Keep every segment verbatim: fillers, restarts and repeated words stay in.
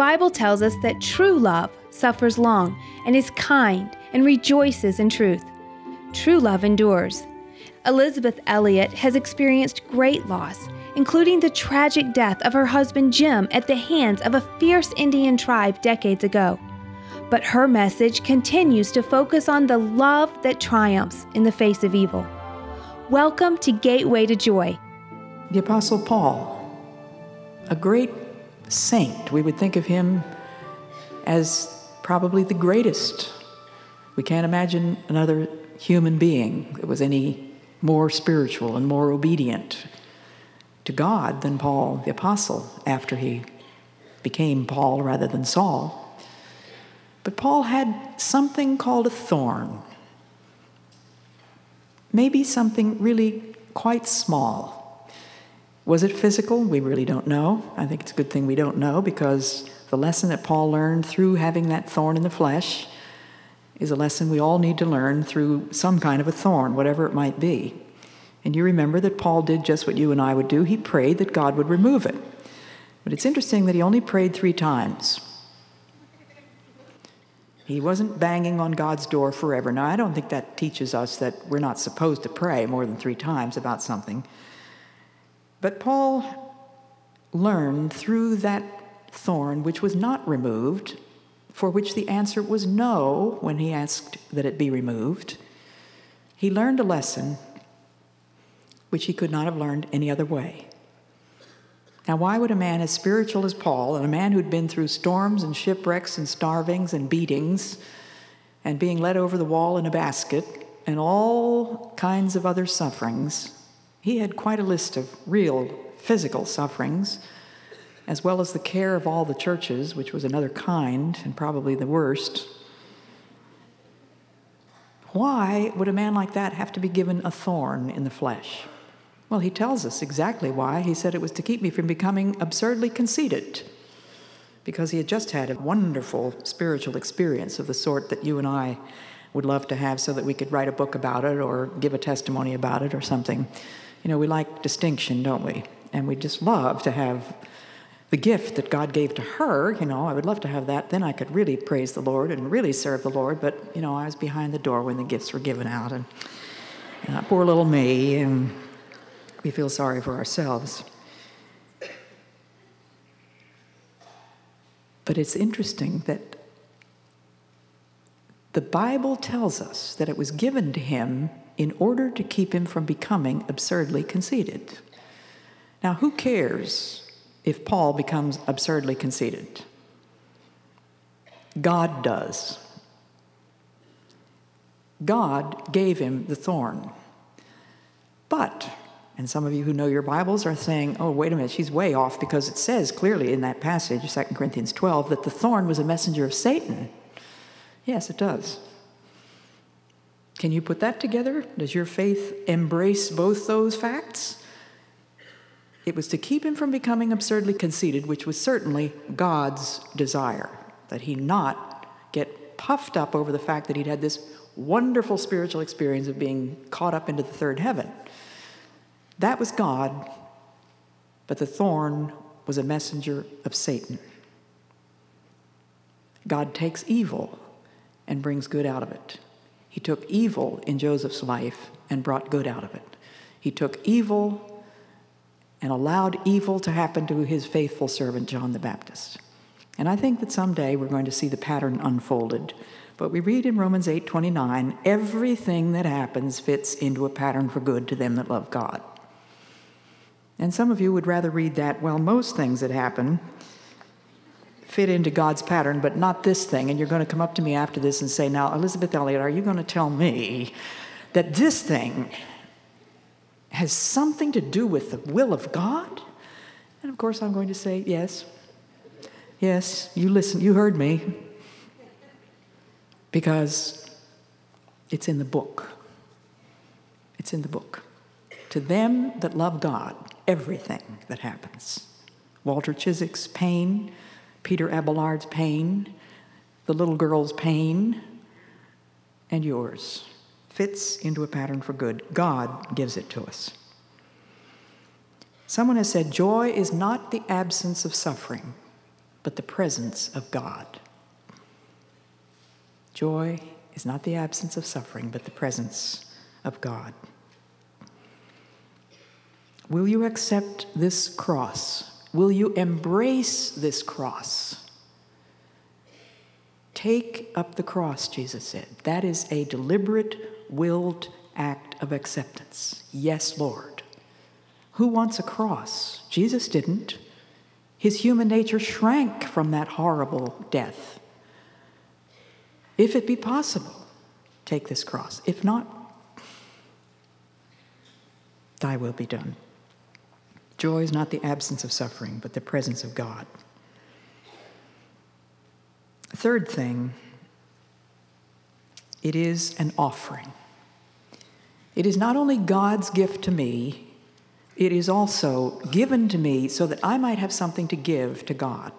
Bible tells us that true love suffers long and is kind and rejoices in truth. True love endures. Elizabeth Elliot has experienced great loss, including the tragic death of her husband Jim at the hands of a fierce Indian tribe decades ago. But her message continues to focus on the love that triumphs in the face of evil. Welcome to Gateway to Joy. The Apostle Paul, a great saint. We would think of him as probably the greatest. We can't imagine another human being that was any more spiritual and more obedient to God than Paul the Apostle after he became Paul rather than Saul. But Paul had something called a thorn, maybe something really quite small. Was it physical? We really don't know. I think it's a good thing we don't know, because the lesson that Paul learned through having that thorn in the flesh is a lesson we all need to learn through some kind of a thorn, whatever it might be. And you remember that Paul did just what you and I would do. He prayed that God would remove it. But it's interesting that he only prayed three times. He wasn't banging on God's door forever. Now, I don't think that teaches us that we're not supposed to pray more than three times about something. But Paul learned through that thorn, which was not removed, for which the answer was no when he asked that it be removed, he learned a lesson which he could not have learned any other way. Now, why would a man as spiritual as Paul, and a man who'd been through storms and shipwrecks and starvings and beatings and being led over the wall in a basket and all kinds of other sufferings, he had quite a list of real physical sufferings, as well as the care of all the churches, which was another kind and probably the worst. Why would a man like that have to be given a thorn in the flesh? Well, he tells us exactly why. He said it was to keep me from becoming absurdly conceited, because he had just had a wonderful spiritual experience of the sort that you and I would love to have so that we could write a book about it or give a testimony about it or something. You know, we like distinction, don't we? And we just love to have the gift that God gave to her. You know, I would love to have that. Then I could really praise the Lord and really serve the Lord. But, you know, I was behind the door when the gifts were given out. And uh, poor little me, and we feel sorry for ourselves. But it's interesting that the Bible tells us that it was given to him in order to keep him from becoming absurdly conceited. Now, who cares if Paul becomes absurdly conceited? God does. God gave him the thorn. But, and some of you who know your Bibles are saying, oh, wait a minute, she's way off, because it says clearly in that passage, Second Corinthians twelve, that the thorn was a messenger of Satan. Yes, it does. Can you put that together? Does your faith embrace both those facts? It was to keep him from becoming absurdly conceited, which was certainly God's desire, that he not get puffed up over the fact that he'd had this wonderful spiritual experience of being caught up into the third heaven. That was God, but the thorn was a messenger of Satan. God takes evil and brings good out of it. He took evil in Joseph's life and brought good out of it. He took evil and allowed evil to happen to his faithful servant, John the Baptist. And I think that someday we're going to see the pattern unfolded. But we read in Romans eight twenty-nine, everything that happens fits into a pattern for good to them that love God. And some of you would rather read that, well, most things that happen fit into God's pattern, but not this thing. And you're going to come up to me after this and say, now, Elizabeth Elliot, are you going to tell me that this thing has something to do with the will of God? And of course, I'm going to say, yes. Yes, you listen, you heard me. Because it's in the book. It's in the book. To them that love God, everything that happens. Walter Chiswick's pain, Peter Abelard's pain, the little girl's pain, and yours fits into a pattern for good. God gives it to us. Someone has said, joy is not the absence of suffering. but the presence of God. Joy is not the absence of suffering, but the presence of God. Will you accept this cross? Will you embrace this cross? Take up the cross, Jesus said. That is a deliberate, willed act of acceptance. Yes, Lord. Who wants a cross? Jesus didn't. His human nature shrank from that horrible death. If it be possible, take this cross. If not, thy will be done. Joy is not the absence of suffering, but the presence of God. Third thing, it is an offering. It is not only God's gift to me, it is also given to me so that I might have something to give to God.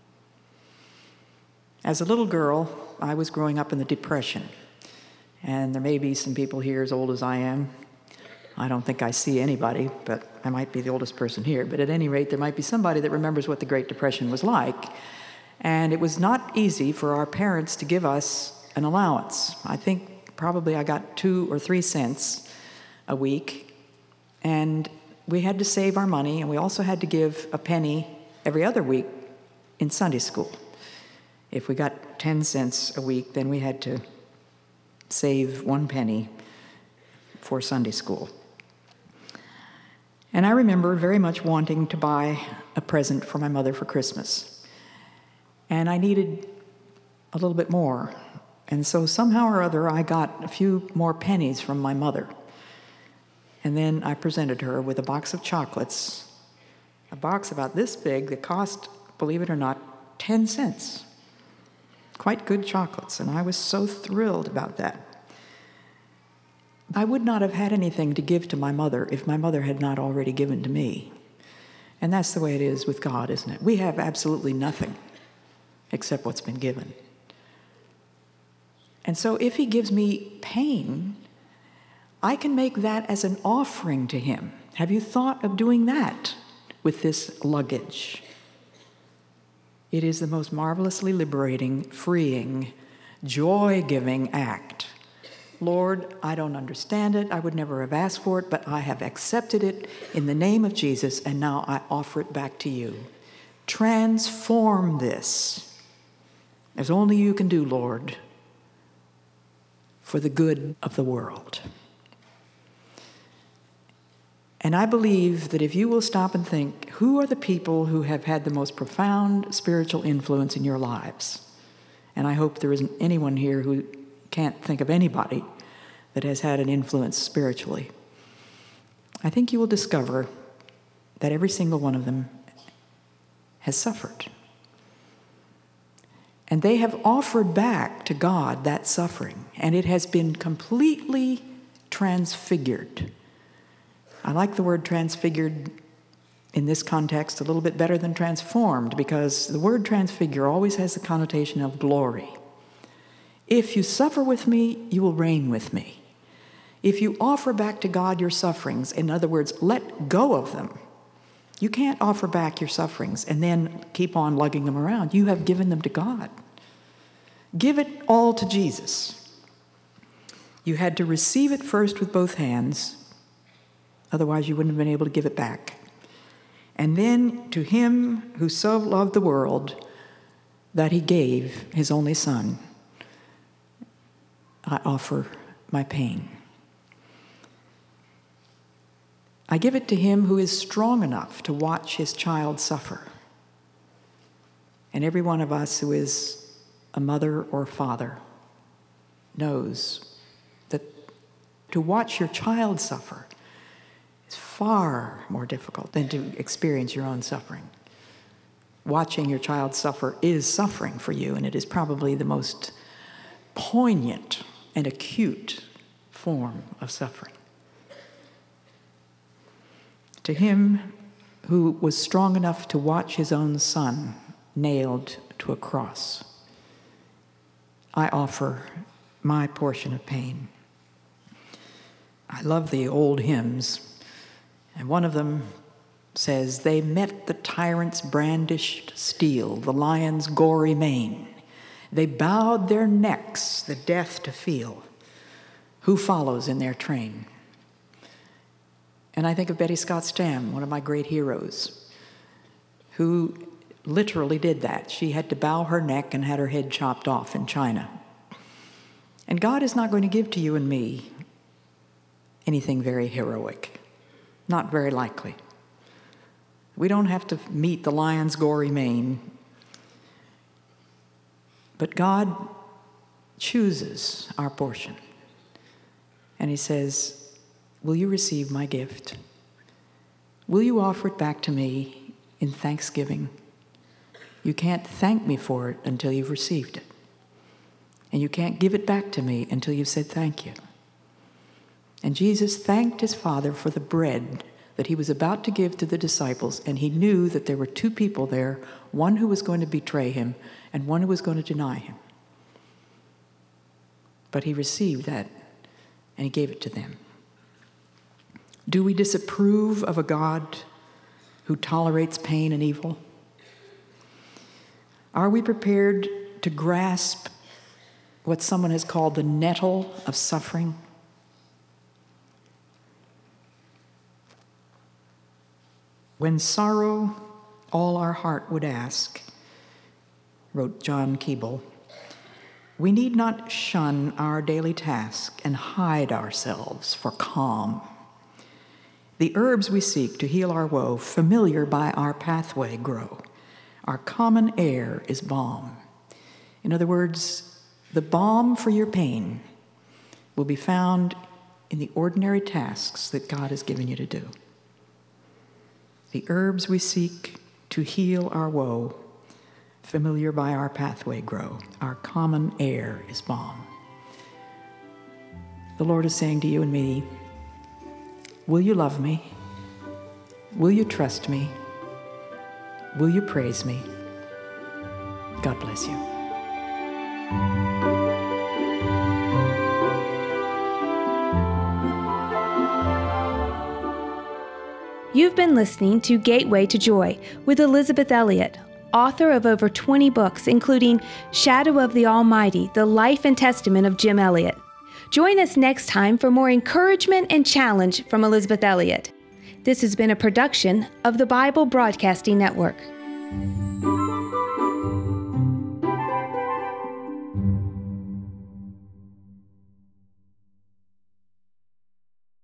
As a little girl, I was growing up in the Depression, and there may be some people here as old as I am. I don't think I see anybody, but I might be the oldest person here. But at any rate, there might be somebody that remembers what the Great Depression was like. And it was not easy for our parents to give us an allowance. I think probably I got two or three cents a week. And we had to save our money, and we also had to give a penny every other week in Sunday school. If we got ten cents a week, then we had to save one penny for Sunday school. And I remember very much wanting to buy a present for my mother for Christmas. And I needed a little bit more. And so somehow or other, I got a few more pennies from my mother. And then I presented her with a box of chocolates, a box about this big that cost, believe it or not, ten cents. Quite good chocolates, and I was so thrilled about that. I would not have had anything to give to my mother if my mother had not already given to me. And that's the way it is with God, isn't it? We have absolutely nothing except what's been given. And so if he gives me pain, I can make that as an offering to him. Have you thought of doing that with this luggage? It is the most marvelously liberating, freeing, joy-giving act. Lord, I don't understand it. I would never have asked for it, but I have accepted it in the name of Jesus, and now I offer it back to you. Transform this, as only you can do, Lord, for the good of the world. And I believe that if you will stop and think, who are the people who have had the most profound spiritual influence in your lives? And I hope there isn't anyone here who can't think of anybody that has had an influence spiritually. I think you will discover that every single one of them has suffered. And they have offered back to God that suffering, and it has been completely transfigured. I like the word transfigured in this context a little bit better than transformed, because the word transfigure always has the connotation of glory. If you suffer with me, you will reign with me. If you offer back to God your sufferings, in other words, let go of them, you can't offer back your sufferings and then keep on lugging them around. You have given them to God. Give it all to Jesus. You had to receive it first with both hands, otherwise you wouldn't have been able to give it back. And then to him who so loved the world that he gave his only Son, I offer my pain. I give it to him who is strong enough to watch his child suffer. And every one of us who is a mother or father knows that to watch your child suffer is far more difficult than to experience your own suffering. Watching your child suffer is suffering for you, and it is probably the most poignant and acute form of suffering. To him who was strong enough to watch his own son nailed to a cross, I offer my portion of pain. I love the old hymns, and one of them says, "They met the tyrant's brandished steel, the lion's gory mane. They bowed their necks, the death to feel. Who follows in their train?" And I think of Betty Scott Stam, one of my great heroes, who literally did that. She had to bow her neck and had her head chopped off in China. And God is not going to give to you and me anything very heroic. Not very likely. We don't have to meet the lion's gory mane. But God chooses our portion. And he says, "Will you receive my gift? Will you offer it back to me in thanksgiving? You can't thank me for it until you've received it. And you can't give it back to me until you've said thank you." And Jesus thanked his Father for the bread that he was about to give to the disciples, and he knew that there were two people there, one who was going to betray him and one who was going to deny him. But he received that, and he gave it to them. Do we disapprove of a God who tolerates pain and evil? Are we prepared to grasp what someone has called the nettle of suffering? When sorrow all our heart would ask, wrote John Keble, we need not shun our daily task and hide ourselves for calm. The herbs we seek to heal our woe, familiar by our pathway grow. Our common air is balm. In other words, the balm for your pain will be found in the ordinary tasks that God has given you to do. The herbs we seek to heal our woe, familiar by our pathway grow. Our common air is balm. The Lord is saying to you and me, will you love me? Will you trust me? Will you praise me? God bless you. You've been listening to Gateway to Joy with Elisabeth Elliot, author of over twenty books, including Shadow of the Almighty, The Life and Testament of Jim Elliot. Join us next time for more encouragement and challenge from Elisabeth Elliot. This has been a production of the Bible Broadcasting Network.